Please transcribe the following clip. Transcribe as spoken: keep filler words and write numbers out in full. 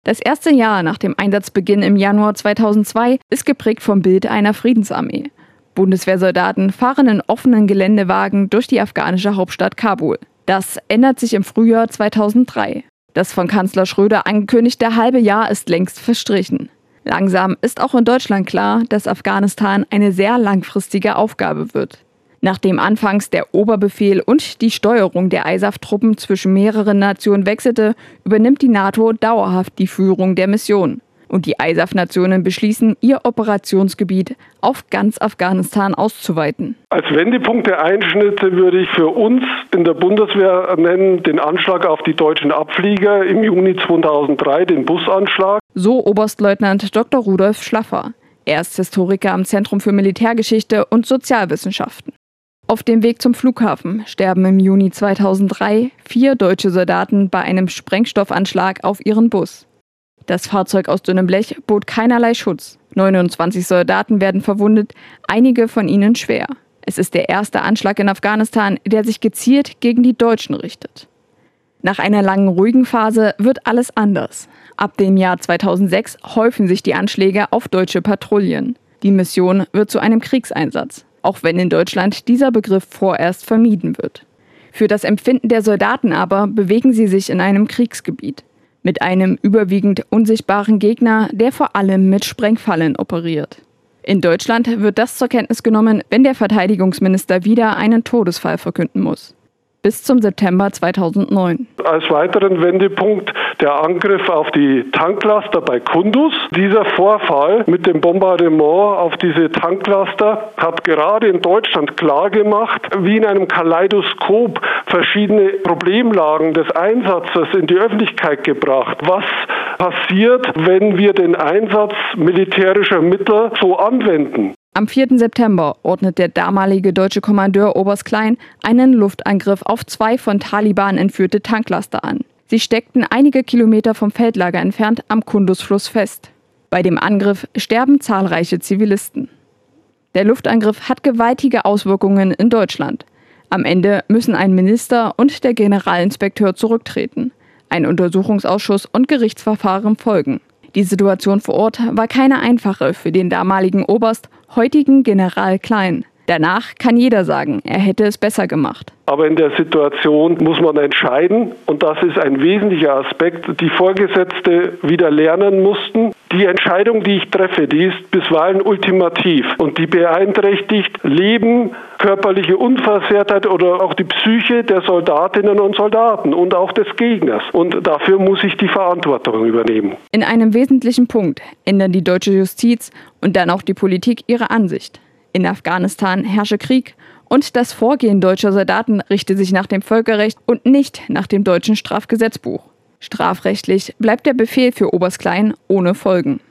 Das erste Jahr nach dem Einsatzbeginn im Januar zweitausendzwei ist geprägt vom Bild einer Friedensarmee. Bundeswehrsoldaten fahren in offenen Geländewagen durch die afghanische Hauptstadt Kabul. Das ändert sich im Frühjahr zweitausenddrei. Das von Kanzler Schröder angekündigte halbe Jahr ist längst verstrichen. Langsam ist auch in Deutschland klar, dass Afghanistan eine sehr langfristige Aufgabe wird. Nachdem anfangs der Oberbefehl und die Steuerung der I S A F-Truppen zwischen mehreren Nationen wechselte, übernimmt die NATO dauerhaft die Führung der Mission. Und die I S A F-Nationen beschließen, ihr Operationsgebiet auf ganz Afghanistan auszuweiten. Als Wendepunkt der Einschnitte würde ich für uns in der Bundeswehr nennen den Anschlag auf die deutschen Abflieger im Juni zweitausenddrei, den Busanschlag. So Oberstleutnant Doktor Rudolf Schlaffer. Er ist Historiker am Zentrum für Militärgeschichte und Sozialwissenschaften. Auf dem Weg zum Flughafen sterben im Juni zweitausenddrei vier deutsche Soldaten bei einem Sprengstoffanschlag auf ihren Bus. Das Fahrzeug aus dünnem Blech bot keinerlei Schutz. neunundzwanzig Soldaten werden verwundet, einige von ihnen schwer. Es ist der erste Anschlag in Afghanistan, der sich gezielt gegen die Deutschen richtet. Nach einer langen ruhigen Phase wird alles anders. Ab dem Jahr zweitausendsechs häufen sich die Anschläge auf deutsche Patrouillen. Die Mission wird zu einem Kriegseinsatz, auch wenn in Deutschland dieser Begriff vorerst vermieden wird. Für das Empfinden der Soldaten aber bewegen sie sich in einem Kriegsgebiet. Mit einem überwiegend unsichtbaren Gegner, der vor allem mit Sprengfallen operiert. In Deutschland wird das zur Kenntnis genommen, wenn der Verteidigungsminister wieder einen Todesfall verkünden muss. Bis zum September zweitausendneun. Als weiteren Wendepunkt der Angriff auf die Tanklaster bei Kunduz. Dieser Vorfall mit dem Bombardement auf diese Tanklaster hat gerade in Deutschland klargemacht, wie in einem Kaleidoskop verschiedene Problemlagen des Einsatzes in die Öffentlichkeit gebracht. Was passiert, wenn wir den Einsatz militärischer Mittel so anwenden? Am vierten September ordnet der damalige deutsche Kommandeur Oberst Klein einen Luftangriff auf zwei von Taliban entführte Tanklaster an. Sie steckten einige Kilometer vom Feldlager entfernt am Kunduz-Fluss fest. Bei dem Angriff sterben zahlreiche Zivilisten. Der Luftangriff hat gewaltige Auswirkungen in Deutschland. Am Ende müssen ein Minister und der Generalinspekteur zurücktreten. Ein Untersuchungsausschuss und Gerichtsverfahren folgen. Die Situation vor Ort war keine einfache für den damaligen Oberst, heutigen General Klein. Danach kann jeder sagen, er hätte es besser gemacht. Aber in der Situation muss man entscheiden und das ist ein wesentlicher Aspekt. Die Vorgesetzte wieder lernen mussten. Die Entscheidung, die ich treffe, die ist bisweilen ultimativ und die beeinträchtigt Leben, körperliche Unversehrtheit oder auch die Psyche der Soldatinnen und Soldaten und auch des Gegners. Und dafür muss ich die Verantwortung übernehmen. In einem wesentlichen Punkt ändern die deutsche Justiz und dann auch die Politik ihre Ansicht. In Afghanistan herrsche Krieg und das Vorgehen deutscher Soldaten richte sich nach dem Völkerrecht und nicht nach dem deutschen Strafgesetzbuch. Strafrechtlich bleibt der Befehl für Oberst Klein ohne Folgen.